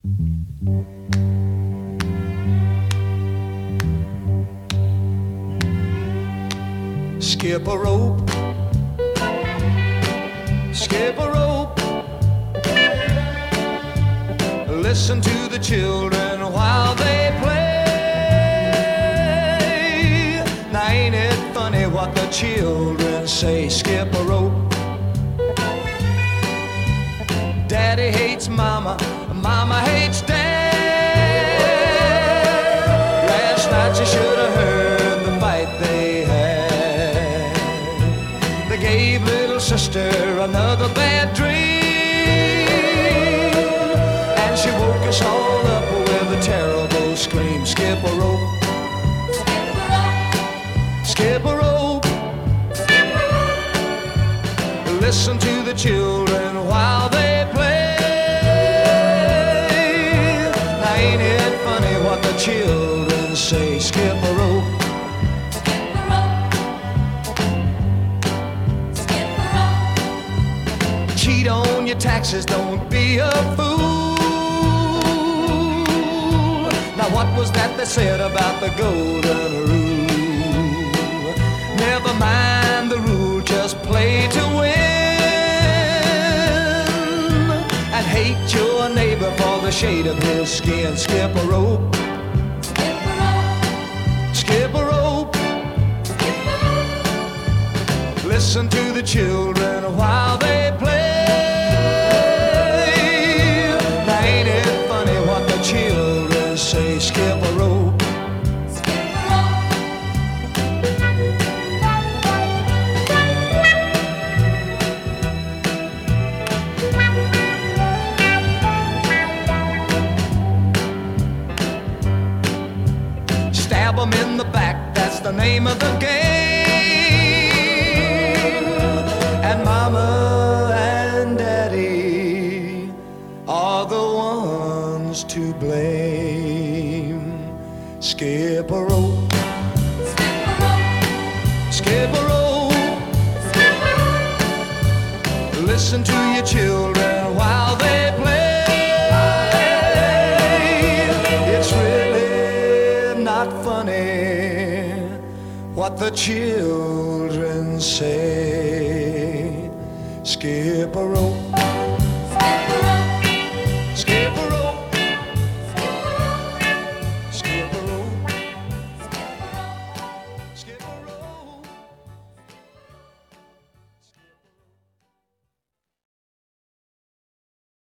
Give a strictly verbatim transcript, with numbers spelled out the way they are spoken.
Skip a rope, skip a rope. Listen to the children while they play. Now ain't it funny what the children say? Skip a rope. Daddy hates mama, mama hates dad. Last night you should have heard the fight they had. They gave little sister another bad dream, and she woke us all up with a terrible scream. Skip a rope, skip a rope. Listen to the children while they play. Now ain't it funny what the children say? Skip a rope, skip a rope, skip a rope. Cheat on your taxes, don't be a fool. Now what was that they said about the golden rule? Never mind the rule, just play to win. Hate your neighbor for the shade of his skin. Skip a rope, skip a rope, skip a rope. skip a rope. Listen to the children while they play. Now ain't it funny what the children say? Skip a rope, skip a rope. Stab 'em in the back, that's the name of the game. And mama and daddy are the ones to blame. Skip a rope, Skip a rope, skip a rope. skip a rope. Listen to your children while they play. It's really not funny what the children say. Skip a rope,